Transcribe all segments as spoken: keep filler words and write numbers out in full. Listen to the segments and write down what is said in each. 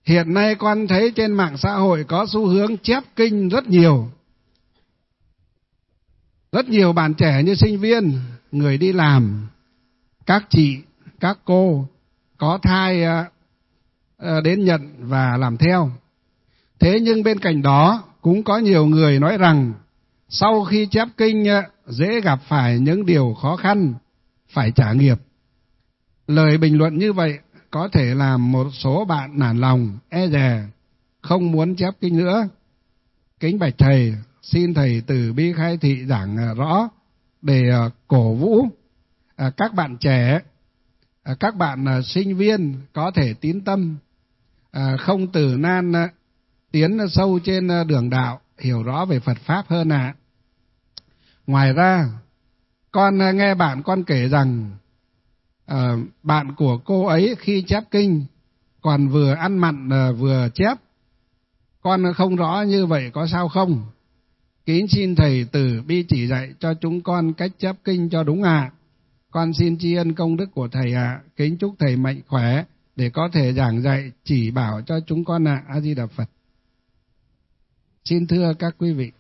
Hiện nay con thấy trên mạng xã hội có xu hướng chép kinh rất nhiều. Rất nhiều bạn trẻ như sinh viên, người đi làm, các chị, các cô có thai đến nhận và làm theo. Thế nhưng bên cạnh đó cũng có nhiều người nói rằng sau khi chép kinh dễ gặp phải những điều khó khăn, phải trả nghiệp. Lời bình luận như vậy có thể làm một số bạn nản lòng, e dè, không muốn chép kinh nữa. Kính bạch thầy, xin thầy từ bi khai thị giảng rõ để cổ vũ các bạn trẻ, các bạn sinh viên có thể tín tâm, không từ nan tiến sâu trên đường đạo, hiểu rõ về Phật Pháp hơn ạ. Ngoài ra, con nghe bạn con kể rằng à, bạn của cô ấy khi chép kinh còn vừa ăn mặn vừa chép. Con không rõ như vậy có sao không? Kính xin thầy từ bi chỉ dạy cho chúng con cách chép kinh cho đúng ạ. À. Con xin tri ân công đức của thầy ạ. À. Kính chúc thầy mạnh khỏe để có thể giảng dạy chỉ bảo cho chúng con ạ. À. A Di Đà Phật. Xin thưa các quý vị,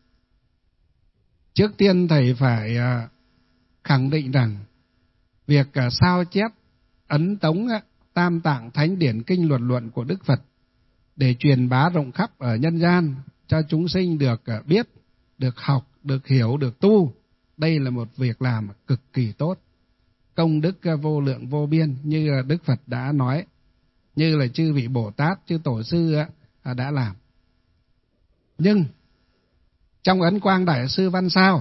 trước tiên thầy phải khẳng định rằng việc sao chép ấn tống tam tạng thánh điển kinh luật luận của Đức Phật để truyền bá rộng khắp ở nhân gian cho chúng sinh được biết, được học, được hiểu, được tu, đây là một việc làm cực kỳ tốt, công đức vô lượng vô biên như Đức Phật đã nói, như là chư vị Bồ Tát, chư Tổ sư đã làm. Nhưng trong Ấn Quang Đại Sư Văn Sao,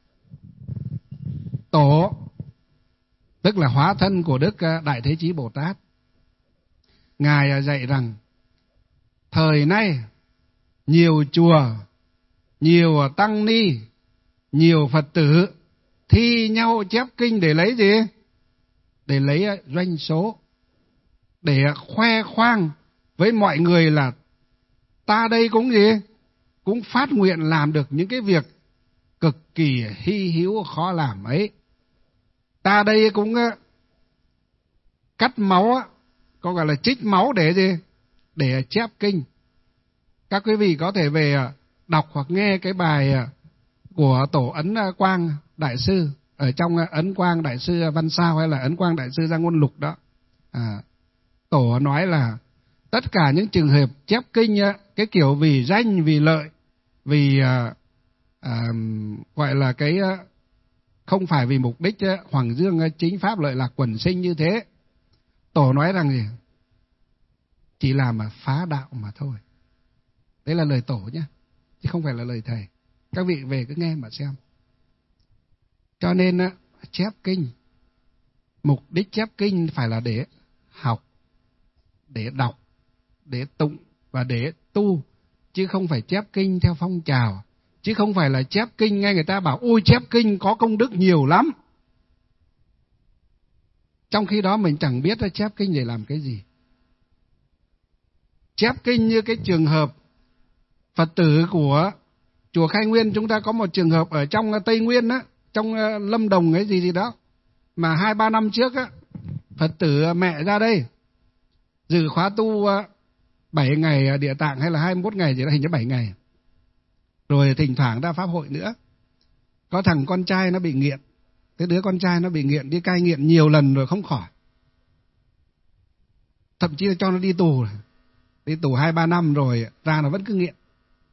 Tổ tức là hóa thân của Đức Đại Thế Chí Bồ Tát, Ngài dạy rằng thời nay nhiều chùa, nhiều tăng ni, nhiều Phật tử thi nhau chép kinh để lấy gì? Để lấy doanh số, để khoe khoang với mọi người là ta đây cũng gì? Cũng phát nguyện làm được những cái việc cực kỳ hy hữu khó làm ấy. Ta đây cũng cắt máu, có gọi là trích máu để gì? Để chép kinh. Các quý vị có thể về đọc hoặc nghe cái bài của Tổ Ấn Quang Đại Sư ở trong Ấn Quang Đại Sư Văn Sao hay là Ấn Quang Đại Sư Gia Ngôn Lục đó. À, Tổ nói là tất cả những trường hợp chép kinh cái kiểu vì danh, vì lợi, vì à, à, gọi là cái không phải vì mục đích hoàng dương chính pháp lợi lạc quần sinh như thế. Tổ nói rằng gì? Chỉ làm mà phá đạo mà thôi. Đấy là lời Tổ nhé, chứ không phải là lời thầy. Các vị về cứ nghe mà xem. Cho nên chép kinh, mục đích chép kinh phải là để học, để đọc, để tụng và để tu, chứ không phải chép kinh theo phong trào, chứ không phải là chép kinh nghe người ta bảo ôi chép kinh có công đức nhiều lắm. Trong khi đó mình chẳng biết là chép kinh để làm cái gì. Chép kinh như cái trường hợp Phật tử của chùa Khai Nguyên, chúng ta có một trường hợp ở trong Tây Nguyên á, trong Lâm Đồng ấy gì gì đó, mà hai ba năm trước á, Phật tử mẹ ra đây dự khóa tu bảy ngày Địa Tạng hay là hai mươi mốt ngày gì đó, hình như bảy ngày. Rồi thỉnh thoảng ra pháp hội nữa. Có thằng con trai nó bị nghiện. Cái đứa con trai nó bị nghiện, đi cai nghiện nhiều lần rồi không khỏi. Thậm chí là cho nó đi tù. Đi tù hai ba năm rồi ra nó vẫn cứ nghiện.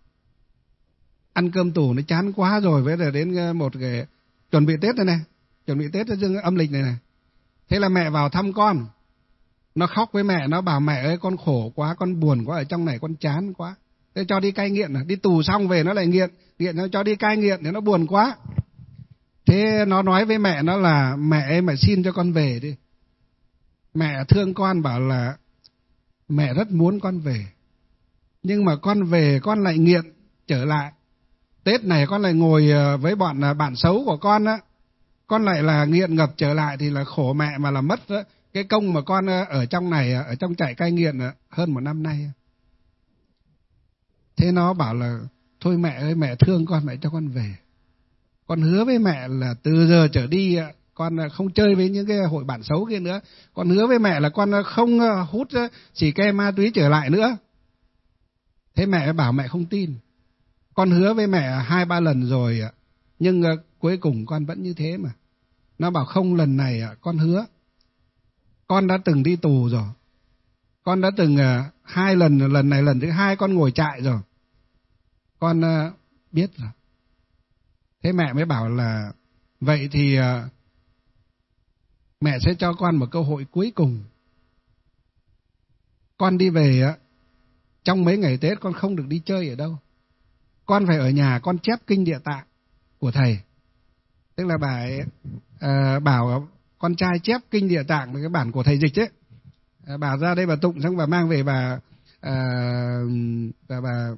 Ăn cơm tù nó chán quá rồi, với rồi đến một cái chuẩn bị Tết này này, chuẩn bị Tết dương âm lịch này này. Thế là mẹ vào thăm con. Nó khóc với mẹ, nó bảo mẹ ơi con khổ quá, con buồn quá, ở trong này con chán quá. Thế cho đi cai nghiện, đi tù xong về nó lại nghiện, nghiện nó cho đi cai nghiện thì nó buồn quá. Thế nó nói với mẹ nó là mẹ ơi mẹ xin cho con về đi. Mẹ thương con bảo là mẹ rất muốn con về, nhưng mà con về con lại nghiện trở lại. Tết này con lại ngồi với bọn bạn xấu của con á, con lại là nghiện ngập trở lại thì là khổ mẹ mà là mất cái công mà con ở trong này, ở trong trại cai nghiện hơn một năm nay. Thế nó bảo là thôi mẹ ơi mẹ thương con, mẹ cho con về. Con hứa với mẹ là từ giờ trở đi con không chơi với những cái hội bạn xấu kia nữa. Con hứa với mẹ là con không hút xì ke ma túy trở lại nữa. Thế mẹ bảo mẹ không tin. Con hứa với mẹ hai ba lần rồi, nhưng cuối cùng con vẫn như thế mà. Nó bảo không, lần này con hứa. Con đã từng đi tù rồi. Con đã từng hai lần, lần này lần thứ hai con ngồi trại rồi. Con biết rồi. Thế mẹ mới bảo là vậy thì mẹ sẽ cho con một cơ hội cuối cùng. Con đi về trong mấy ngày Tết con không được đi chơi ở đâu. Con phải ở nhà con chép kinh Địa Tạng của thầy. Tức là bà ấy, à, bảo con trai chép kinh Địa Tạng là cái bản của thầy dịch ấy. À, bà ra đây bà tụng xong bà mang về bà à, bà, bà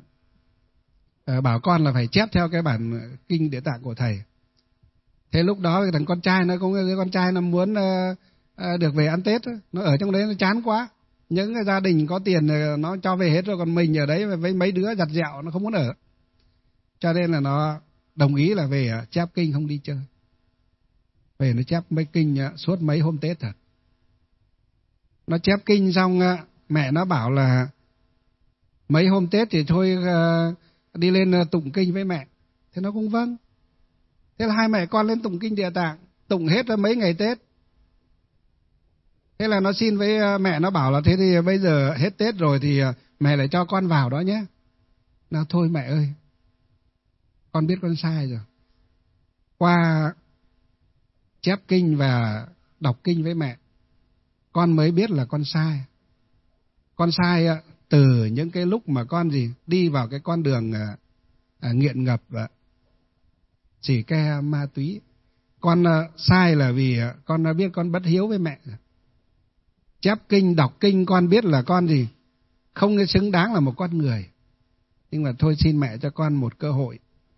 à, bảo con là phải chép theo cái bản kinh Địa Tạng của thầy. Thế lúc đó thằng con trai nó cũng đứa con trai nó muốn uh, uh, được về ăn Tết, nó ở trong đấy nó chán quá. Những cái gia đình có tiền nó cho về hết rồi, còn mình ở đấy với mấy đứa giặt dẹo nó không muốn ở. Cho nên là nó đồng ý là về chép kinh không đi chơi. Về nó chép mấy kinh suốt mấy hôm Tết thật. Nó chép kinh xong mẹ nó bảo là mấy hôm Tết thì thôi uh, đi lên tụng kinh với mẹ. Thế nó cũng vâng. Thế là hai mẹ con lên tụng kinh Địa Tạng, tụng hết mấy ngày Tết. Thế là nó xin với mẹ, nó bảo là thế thì bây giờ hết Tết rồi thì mẹ lại cho con vào đó nhé. Nào thôi mẹ ơi, con biết con sai rồi. Qua chép kinh và đọc kinh với mẹ, con mới biết là con sai. Con sai từ những cái lúc mà con gì đi vào cái con đường à, nghiện ngập và xì ke ma túy. Con uh, sai là vì uh, con đã biết con bất hiếu với mẹ. Chép kinh, đọc kinh con biết là con gì không xứng đáng là một con người. Nhưng mà thôi xin mẹ cho con một cơ hội.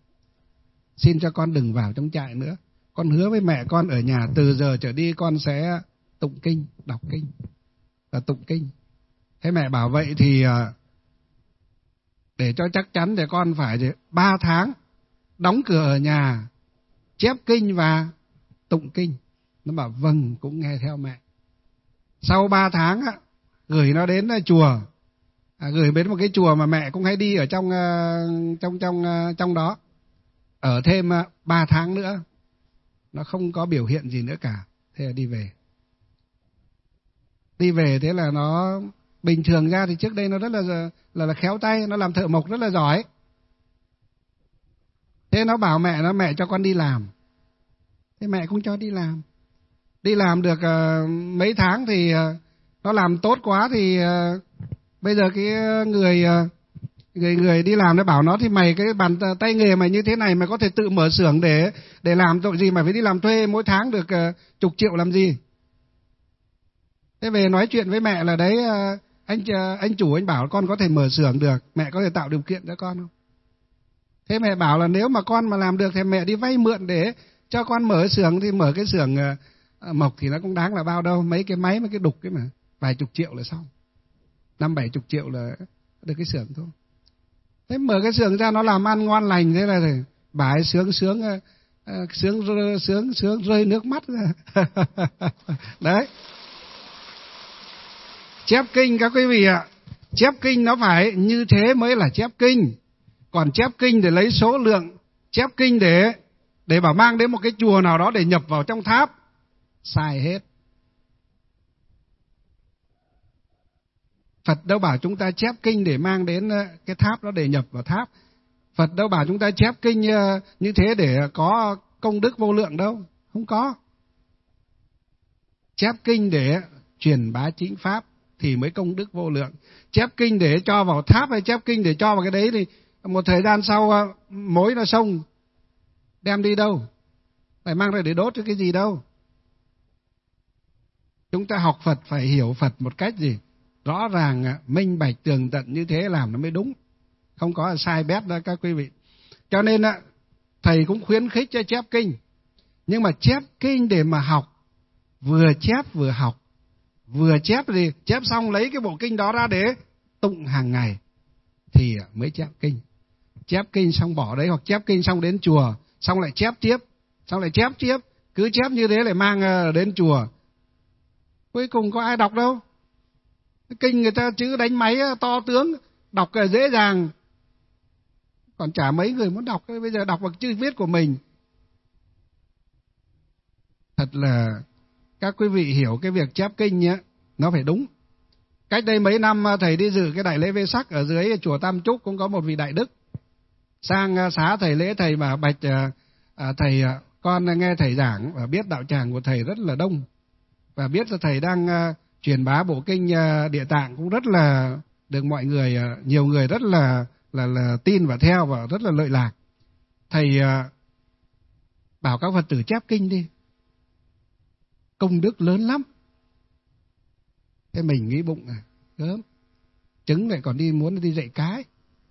Xin cho con đừng vào trong trại nữa. Con hứa với mẹ con ở nhà từ giờ trở đi con sẽ tụng kinh, đọc kinh và tụng kinh. Thế mẹ bảo vậy thì uh, để cho chắc chắn thì con phải ba tháng đóng cửa ở nhà, chép kinh và tụng kinh. Nó bảo vâng, cũng nghe theo mẹ. Sau ba tháng á, gửi nó đến chùa, à, gửi đến một cái chùa mà mẹ cũng hay đi ở trong uh, trong trong uh, trong đó. Ở thêm uh, ba tháng nữa, nó không có biểu hiện gì nữa cả. Thế là đi về. Đi về thế là nó bình thường ra thì trước đây nó rất là là, là khéo tay, nó làm thợ mộc rất là giỏi. Thế nó bảo mẹ nó, mẹ cho con đi làm. Thế mẹ cũng cho đi làm. Đi làm được uh, mấy tháng thì uh, nó làm tốt quá thì uh, bây giờ cái người uh, người người đi làm nó bảo nó thì mày cái bàn tay nghề mày như thế này mày có thể tự mở xưởng để để làm tội gì mày phải đi làm thuê mỗi tháng được uh, chục triệu làm gì. Thế về nói chuyện với mẹ là đấy uh, anh uh, anh chủ anh bảo con có thể mở xưởng được, mẹ có thể tạo điều kiện cho con không? Thế mẹ bảo là nếu mà con mà làm được thì mẹ đi vay mượn để cho con mở xưởng, thì mở cái xưởng uh, mộc thì nó cũng đáng là bao đâu, mấy cái máy mấy cái đục cái mà vài chục triệu là xong, năm bảy chục triệu là được cái xưởng thôi. Thế mở cái xưởng ra nó làm ăn ngon lành, thế là thì bà ấy sướng sướng uh, sướng sướng sướng rơi nước mắt ra. Đấy. Chép kinh các quý vị ạ, chép kinh nó phải như thế mới là chép kinh. Còn chép kinh để lấy số lượng, chép kinh để để bảo mang đến một cái chùa nào đó để nhập vào trong tháp, sai hết. Phật đâu bảo chúng ta chép kinh để mang đến cái tháp đó để nhập vào tháp. Phật đâu bảo chúng ta chép kinh như thế để có công đức vô lượng đâu, không có. Chép kinh để truyền bá chính pháp thì mới công đức vô lượng. Chép kinh để cho vào tháp hay chép kinh để cho vào cái đấy thì một thời gian sau mối nó xông, đem đi đâu? Phải mang ra để đốt cho cái gì đâu. Chúng ta học Phật phải hiểu Phật một cách gì? Rõ ràng, minh bạch, tường tận như thế làm nó mới đúng. Không có sai bét đó các quý vị. Cho nên thầy cũng khuyến khích cho chép kinh. Nhưng mà chép kinh để mà học, vừa chép vừa học. Vừa chép thì chép xong lấy cái bộ kinh đó ra để tụng hàng ngày thì mới chép kinh. Chép kinh xong bỏ đấy, hoặc chép kinh xong đến chùa xong lại chép tiếp, xong lại chép tiếp, cứ chép như thế lại mang đến chùa, cuối cùng có ai đọc đâu. Kinh người ta chữ đánh máy to tướng, đọc dễ dàng, còn chả mấy người muốn đọc. Bây giờ đọc bằng chữ viết của mình. Thật là các quý vị hiểu cái việc chép kinh ấy, nó phải đúng. Cách đây mấy năm thầy đi dự cái đại lễ Vê Sắc ở dưới chùa Tam Trúc, cũng có một vị đại đức sang xá thầy lễ. Thầy mà bạch à, thầy con nghe thầy giảng và biết đạo tràng của thầy rất là đông, và biết là thầy đang uh, truyền bá bộ kinh uh, Địa Tạng cũng rất là được mọi người, uh, nhiều người rất là, là là tin và theo và rất là lợi lạc. Thầy uh, bảo các Phật tử chép kinh đi, công đức lớn lắm. Thế mình nghĩ bụng à, gớm, trứng lại còn đi muốn đi dạy cái.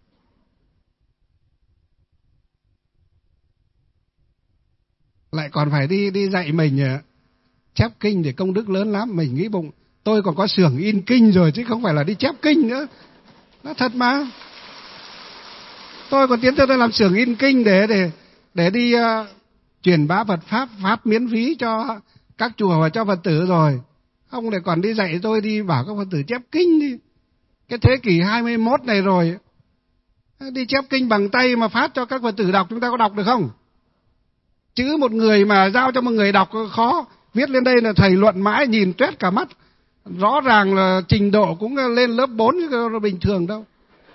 Lại còn phải đi đi dạy mình chép kinh để công đức lớn lắm. Mình nghĩ bụng, tôi còn có xưởng in kinh rồi chứ không phải là đi chép kinh nữa. Nó thật mà. Tôi còn tiến tới tôi làm xưởng in kinh để để để đi uh, truyền bá Phật pháp, pháp miễn phí cho các chùa và cho Phật tử rồi. Không để còn đi dạy tôi đi bảo các Phật tử chép kinh đi. Cái thế kỷ hai mươi mốt này rồi, đi chép kinh bằng tay mà phát cho các Phật tử đọc, chúng ta có đọc được không? Chữ một người mà giao cho một người đọc khó, viết lên đây là thầy luận mãi nhìn tuét cả mắt. Rõ ràng là trình độ cũng lên lớp bốn chứ bình thường đâu.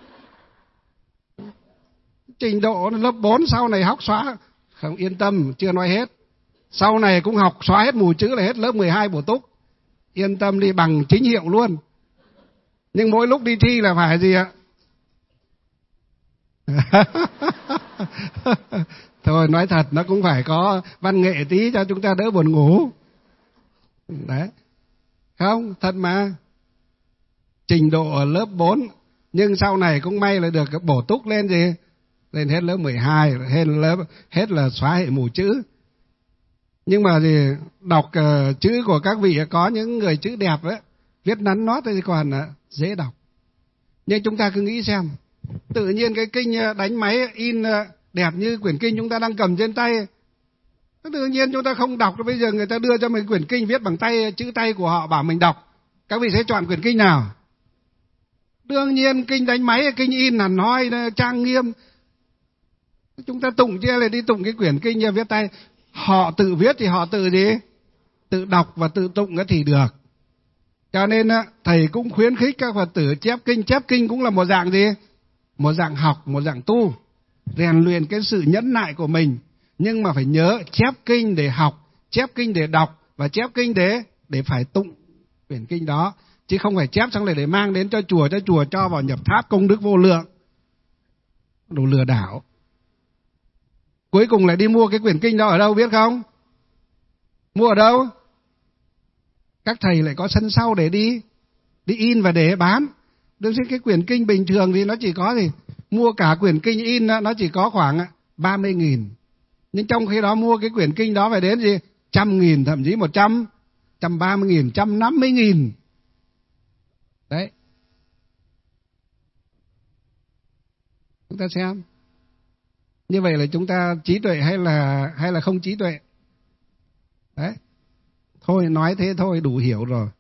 Trình độ lớp bốn sau này học xóa, không yên tâm, chưa nói hết. Sau này cũng học xóa hết mù chữ là hết lớp mười hai bổ túc. Yên tâm đi, bằng chính hiệu luôn. Nhưng mỗi lúc đi thi là phải gì ạ? Thôi nói thật, nó cũng phải có văn nghệ tí cho chúng ta đỡ buồn ngủ. Đấy. Không, thật mà. Trình độ ở lớp bốn, nhưng sau này cũng may là được bổ túc lên gì? Lên hết lớp mười hai, hết lớp hết là xóa hệ mù chữ. Nhưng mà gì đọc uh, chữ của các vị có những người chữ đẹp ấy, viết nắn nót thì còn uh, dễ đọc. Nhưng chúng ta cứ nghĩ xem, tự nhiên cái kinh đánh máy in uh, đẹp như quyển kinh chúng ta đang cầm trên tay, tự nhiên chúng ta không đọc. Bây giờ người ta đưa cho mình quyển kinh viết bằng tay, chữ tay của họ, bảo mình đọc, các vị sẽ chọn quyển kinh nào? Đương nhiên kinh đánh máy, kinh in hẳn hoi trang nghiêm. Chúng ta tụng chứ là đi tụng cái quyển kinh viết tay. Họ tự viết thì họ tự gì? Tự đọc và tự tụng thì được. Cho nên thầy cũng khuyến khích các Phật tử chép kinh. Chép kinh cũng là một dạng gì? Một dạng học, một dạng tu, rèn luyện cái sự nhẫn nại của mình. Nhưng mà phải nhớ chép kinh để học, chép kinh để đọc, và chép kinh để để phải tụng quyển kinh đó, chứ không phải chép xong lại để mang đến cho chùa, cho chùa cho vào nhập tháp công đức vô lượng. Đồ lừa đảo. Cuối cùng lại đi mua cái quyển kinh đó ở đâu biết không? Mua ở đâu? Các thầy lại có sân sau để đi đi in và để bán. Đương nhiên cái quyển kinh bình thường thì nó chỉ có gì? Mua cả quyển kinh in nó chỉ có khoảng ba mươi nghìn. Nhưng trong khi đó mua cái quyển kinh đó phải đến gì? Trăm nghìn, thậm chí một trăm, trăm ba mươi nghìn, trăm năm mươi nghìn. Đấy. Chúng ta xem. Như vậy là chúng ta trí tuệ hay là hay là không trí tuệ? Đấy. Thôi nói thế thôi đủ hiểu rồi.